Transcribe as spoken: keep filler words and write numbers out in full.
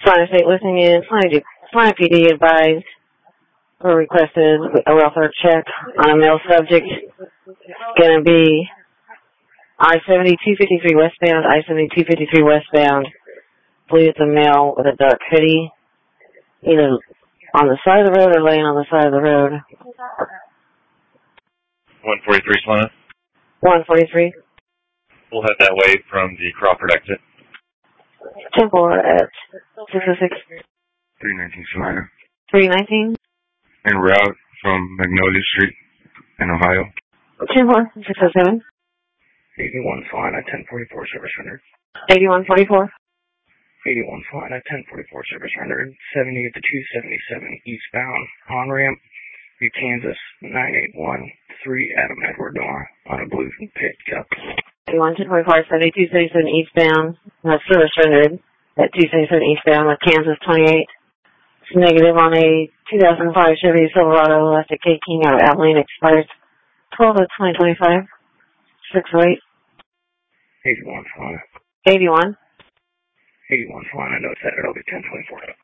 Florida State listening in. Florida P D advised or requested a welfare check on a male subject. It's going to be I seventy two fifty-three westbound, I seventy two fifty-three westbound. I believe it's a male with a dark hoodie, either on the side of the road or laying on the side of the road. one forty-three, Solana. one forty-three. We'll head that way from the Crawford exit. ten four at six oh six. three nineteen, Solana. three nineteen. En route from Magnolia Street in Ohio. ten four, six oh seven. eighty-one, Solana, ten forty-four, service rendered. eighty-one forty-four. eighty-one, Solana, ten forty-four, service rendered. seventy-eight to two seventy-seven, eastbound, on-ramp, New Kansas, nine eight one three, Adam Edward Noah, on a blue pickup. eighty-one ten forty-four, seventy-two seventy-seven eastbound, that's service rendered at two seventy-seven eastbound with Kansas twenty-eight. It's negative on a two thousand five Chevy Silverado, left at K King out of Abilene, expires twelve of twenty twenty-five, six oh eight. eighty-one, Solana. eighty-one. eighty-one, Solana, note set, it'll be ten twenty-four.